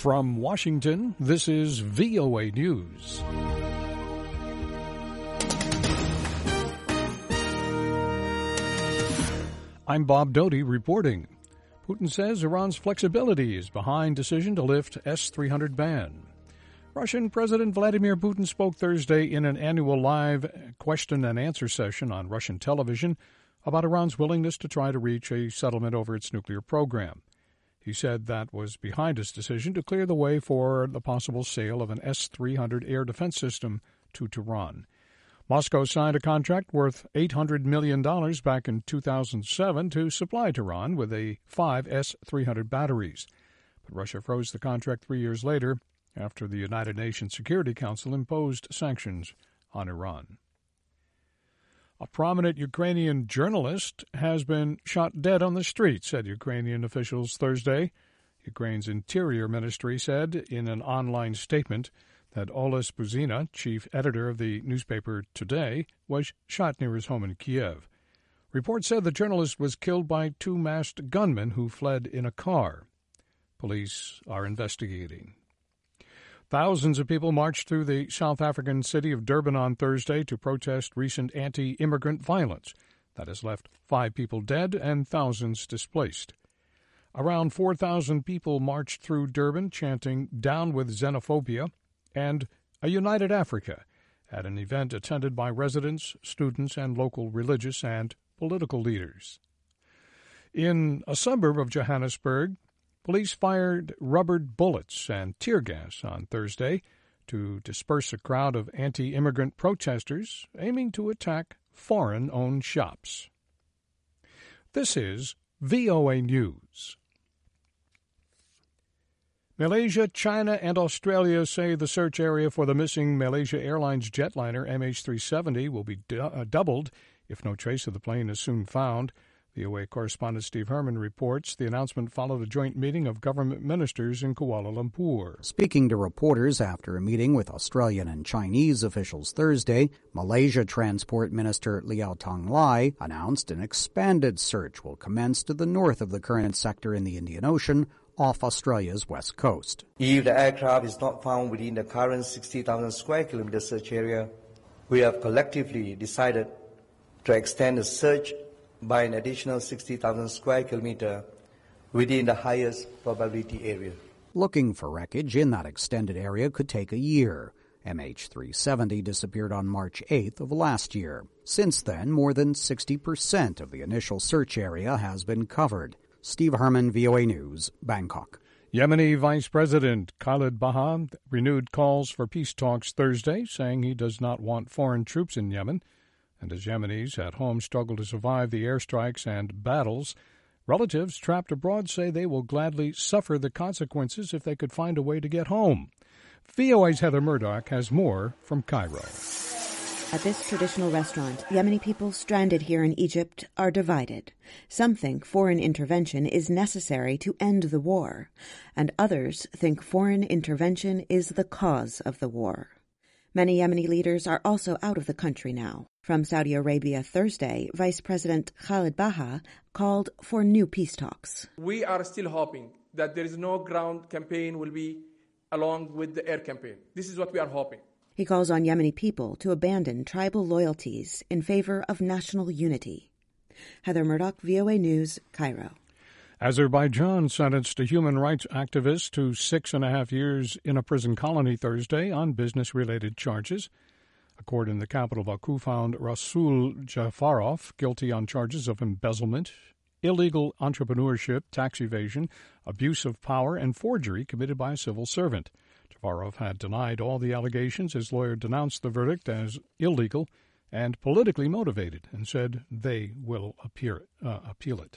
From Washington, this is VOA News. I'm Bob Doty reporting. Putin says Iran's flexibility is behind decision to lift S-300 ban. Russian President Vladimir Putin spoke Thursday in an annual live question-and-answer session on Russian television about Iran's willingness to try to reach a settlement over its nuclear program. He said that was behind his decision to clear the way for the possible sale of an S-300 air defense system to Tehran. Moscow signed a contract worth $800 million back in 2007 to supply Tehran with 5 S-300 batteries. But Russia froze the contract 3 years later after the United Nations Security Council imposed sanctions on Iran. A prominent Ukrainian journalist has been shot dead on the street, said Ukrainian officials Thursday. Ukraine's Interior Ministry said in an online statement that Oles Buzina, chief editor of the newspaper Today, was shot near his home in Kiev. Reports said the journalist was killed by 2 masked gunmen who fled in a car. Police are investigating. Thousands of people marched through the South African city of Durban on Thursday to protest recent anti-immigrant violence that has left 5 people dead and thousands displaced. Around 4,000 people marched through Durban chanting "Down with Xenophobia" and "A United Africa" at an event attended by residents, students, and local religious and political leaders. In a suburb of Johannesburg, police fired rubber bullets and tear gas on Thursday to disperse a crowd of anti-immigrant protesters aiming to attack foreign-owned shops. This is VOA News. Malaysia, China, and Australia say the search area for the missing Malaysia Airlines jetliner MH370 will be doubled if no trace of the plane is soon found. VOA correspondent Steve Herman reports the announcement followed a joint meeting of government ministers in Kuala Lumpur. Speaking to reporters after a meeting with Australian and Chinese officials Thursday, Malaysia Transport Minister Liao Tong Lai announced an expanded search will commence to the north of the current sector in the Indian Ocean off Australia's west coast. If the aircraft is not found within the current 60,000 square kilometer search area, we have collectively decided to extend the search by an additional 60,000 square kilometer within the highest probability area. Looking for wreckage in that extended area could take a year. MH370 disappeared on March 8th of last year. Since then, more than 60% of the initial search area has been covered. Steve Herman, VOA News, Bangkok. Yemeni Vice President Khalid Baha renewed calls for peace talks Thursday, saying he does not want foreign troops in Yemen. And as Yemenis at home struggle to survive the airstrikes and battles, relatives trapped abroad say they will gladly suffer the consequences if they could find a way to get home. VOA's Heather Murdoch has more from Cairo. At this traditional restaurant, Yemeni people stranded here in Egypt are divided. Some think foreign intervention is necessary to end the war, and others think foreign intervention is the cause of the war. Many Yemeni leaders are also out of the country now. From Saudi Arabia Thursday, Vice President Khalid Baha called for new peace talks. We are still hoping that there is no ground campaign will be along with the air campaign. This is what we are hoping. He calls on Yemeni people to abandon tribal loyalties in favor of national unity. Heather Murdoch, VOA News, Cairo. Azerbaijan sentenced a human rights activist to 6.5 years in a prison colony Thursday on business-related charges. A court in the capital Baku found Rasul Jafarov guilty on charges of embezzlement, illegal entrepreneurship, tax evasion, abuse of power, and forgery committed by a civil servant. Jafarov had denied all the allegations. His lawyer denounced the verdict as illegal and politically motivated and said they will appeal it.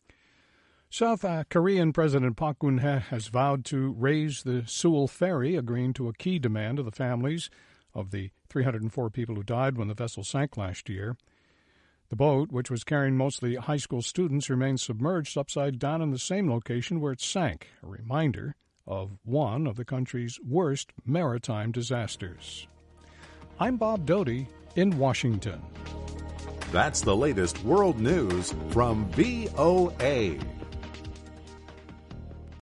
South Korean President Park Geun-hye has vowed to raise the Seoul ferry, agreeing to a key demand of the families of the 304 people who died when the vessel sank last year. The boat, which was carrying mostly high school students, remains submerged upside down in the same location where it sank, a reminder of one of the country's worst maritime disasters. I'm Bob Doty in Washington. That's the latest world news from VOA.